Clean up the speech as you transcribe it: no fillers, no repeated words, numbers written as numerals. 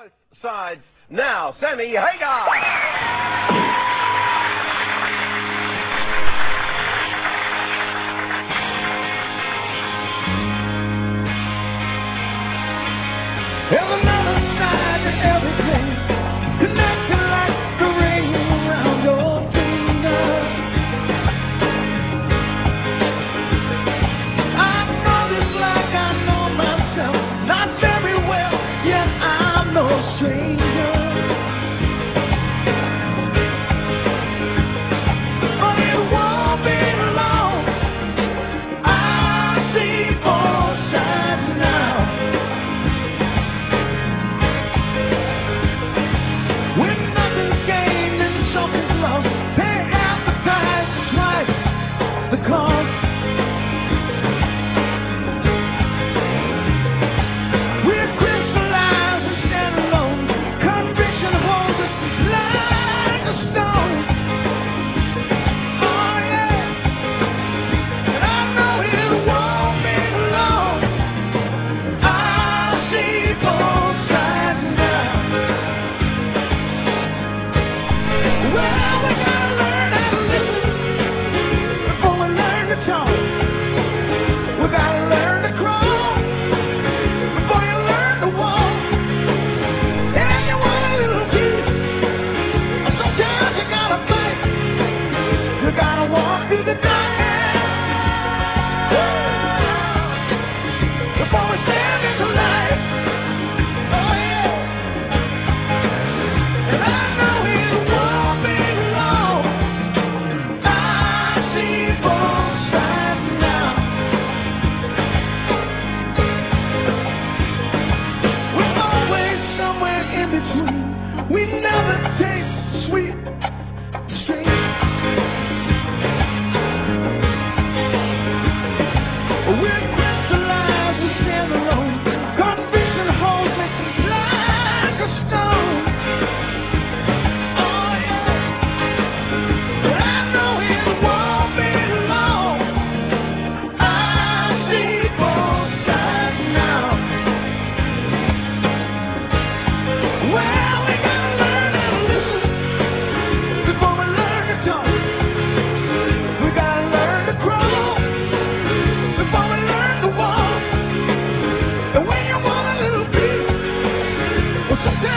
both sides. Now, Sammy Hagar. There's another side to everything, connected like the ring around your finger. I know this like I know myself, not very well, yet I'm no stranger. But it won't be long, I see both sides now. When nothing's gained and something's lost, pay half the price, twice the cost. We're crystallized and stand alone. Conviction holds us like a stone. Oh yeah, and I know it won't be long. I see both sides now. Well, we gotta learn how to listen before we learn to talk. We gotta learn to crawl before you learn to walk. And you want a little peace, sometimes you gotta fight. You gotta walk through the darkness before we stand into light. Oh yeah. And I know it won't be long. I see both sides now. We're always somewhere in between. We never taste sweet sweet. We're crystallized, we stand alone. Conviction holds me like a stone. Oh yeah, but I know it won't be long. I see both sides now. Well, we gotta learn how to listen before we learn to talk. We gotta learn to crawl before we learn to walk. And when you want a little peace, well, sometimes